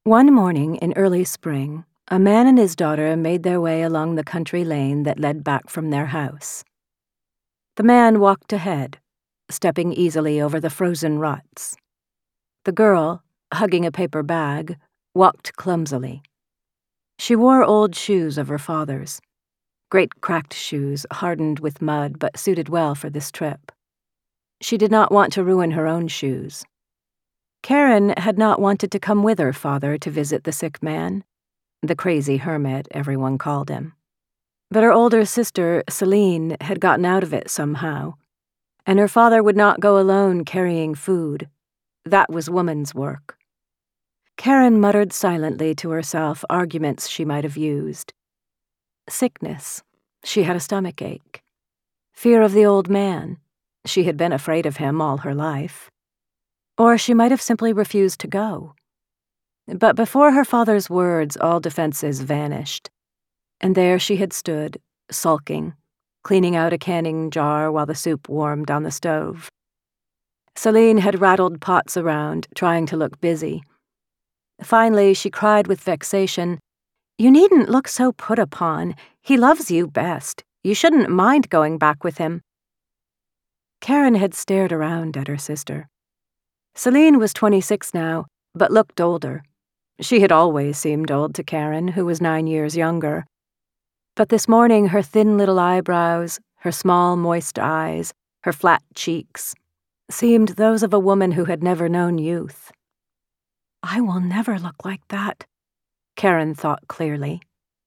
One morning in early spring, a man and his daughter made their way along the country lane that led back from their house. The man walked ahead, stepping easily over the frozen ruts. The girl, hugging a paper bag, walked clumsily. She wore old shoes of her father's, great cracked shoes hardened with mud but suited well for this trip. She did not want to ruin her own shoes. Karen had not wanted to come with her father to visit the sick man, the crazy hermit everyone called him. But her older sister, Celine, had gotten out of it somehow, and her father would not go alone carrying food. That was woman's work. Karen muttered silently to herself arguments she might have used. Sickness. She had a stomachache. Fear of the old man. She had been afraid of him all her life. Or she might have simply refused to go. But before her father's words, all defenses vanished. And there she had stood, sulking, cleaning out a canning jar while the soup warmed on the stove. Celine had rattled pots around, trying to look busy. Finally, she cried with vexation, "You needn't look so put upon. He loves you best. You shouldn't mind going back with him." Karen had stared around at her sister. Celine was 26 now, but looked older. She had always seemed old to Karen, who was 9 years younger. But this morning her thin little eyebrows, her small moist eyes, her flat cheeks, seemed those of a woman who had never known youth. "I will never look like that," Karen thought clearly.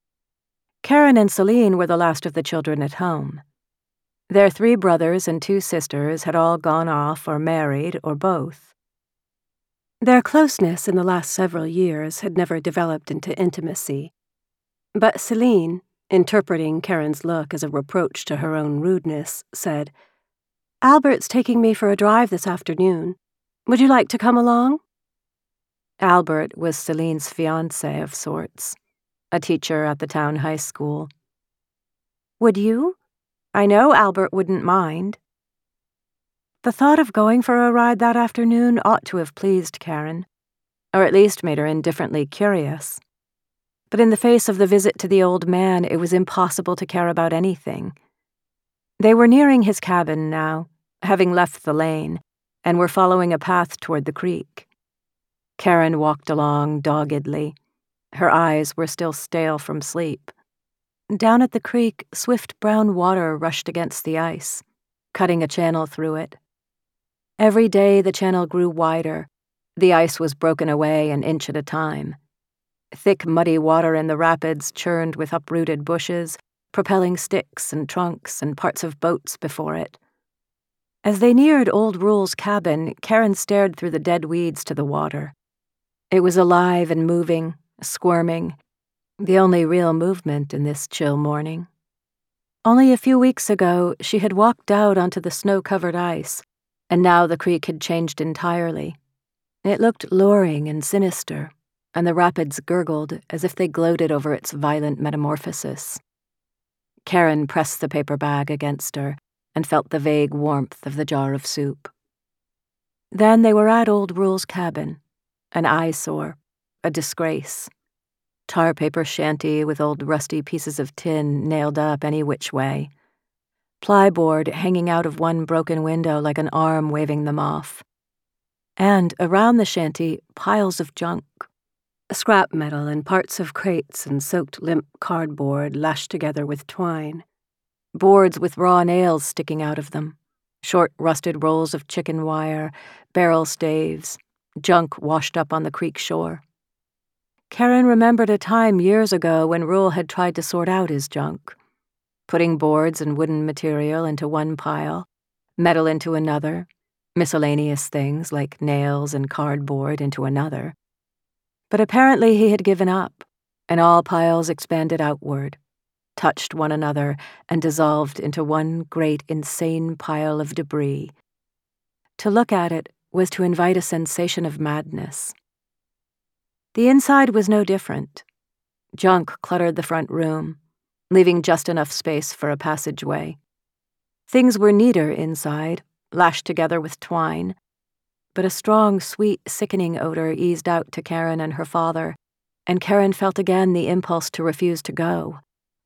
Karen and Celine were the last of the children at home. Their 3 brothers and 2 sisters had all gone off or married or both. Their closeness in the last several years had never developed into intimacy. But Celine, interpreting Karen's look as a reproach to her own rudeness, said, "Albert's taking me for a drive this afternoon. Would you like to come along?" Albert was Celine's fiancé of sorts, a teacher at the town high school. "Would you? I know Albert wouldn't mind." The thought of going for a ride that afternoon ought to have pleased Karen, or at least made her indifferently curious. But in the face of the visit to the old man, it was impossible to care about anything. They were nearing his cabin now, having left the lane, and were following a path toward the creek. Karen walked along doggedly. Her eyes were still stale from sleep. Down at the creek, swift brown water rushed against the ice, cutting a channel through it. Every day the channel grew wider. The ice was broken away an inch at a time. Thick, muddy water in the rapids churned with uprooted bushes, propelling sticks and trunks and parts of boats before it. As they neared Old Rule's cabin, Karen stared through the dead weeds to the water. It was alive and moving, squirming, the only real movement in this chill morning. Only a few weeks ago, she had walked out onto the snow-covered ice, and now the creek had changed entirely. It looked luring and sinister, and the rapids gurgled as if they gloated over its violent metamorphosis. Karen pressed the paper bag against her and felt the vague warmth of the jar of soup. Then they were at Old Rule's cabin, an eyesore, a disgrace. Tar paper shanty with old rusty pieces of tin nailed up any which way. Plyboard hanging out of one broken window like an arm waving them off. And around the shanty, piles of junk. Scrap metal and parts of crates and soaked limp cardboard lashed together with twine. Boards with raw nails sticking out of them. Short rusted rolls of chicken wire, barrel staves, junk washed up on the creek shore. Karen remembered a time years ago when Rule had tried to sort out his junk, putting boards and wooden material into one pile, metal into another, miscellaneous things like nails and cardboard into another. But apparently he had given up, and all piles expanded outward, touched one another, and dissolved into one great insane pile of debris. To look at it was to invite a sensation of madness. The inside was no different. Junk cluttered the front room, leaving just enough space for a passageway. Things were neater inside, lashed together with twine, but a strong, sweet, sickening odor eased out to Karen and her father, and Karen felt again the impulse to refuse to go,